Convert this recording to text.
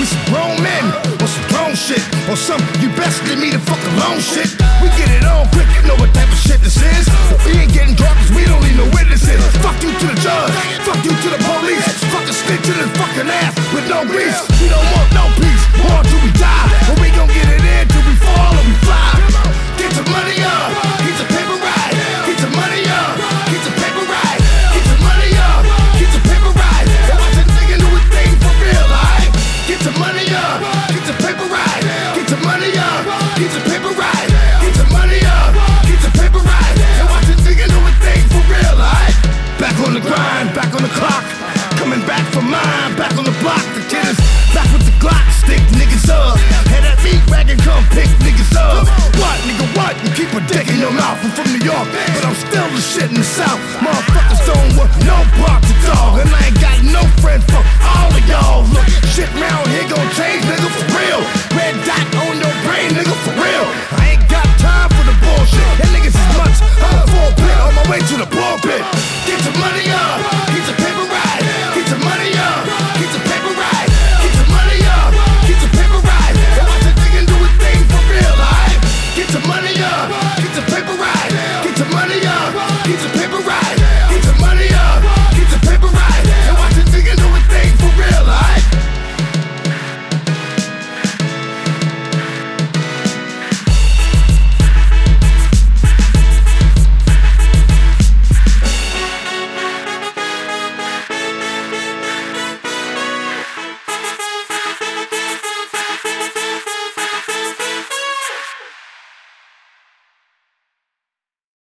We some grown men on some grown shit. On some you best leave me the fuck alone shit. We get it on quick, you know what type of shit this is. We ain't getting drunk cause we don't need no witnesses. Fuck you to the judge, fuck you to the police. Fucking stick to this fucking ass with no grease. We don't want no peace, war till we die. But we gon' get it in till we fall or we fly. Get your money up, get your paper right. Get your money up, get your paper right. Get your money up, get your paper right. And watch a nigga do a thing for real, alright? Get your money up, get your paper right. Get your money up, get your paper right. Get your money up, get your paper right. And watch a nigga do a thing for real, alright? Back on the grind, back on the clock. Coming back for mine, back on the block. The kid is back with the Glock, stick niggas up. Head that meat wagon, come pick niggas up. What, nigga, what? You keep a dick in your mouth. I'm from New York, but I'm still the shit in the South. Motherfuckers don't want no part to dog. And I ain't got no friends for all of y'all. Look, shit, man.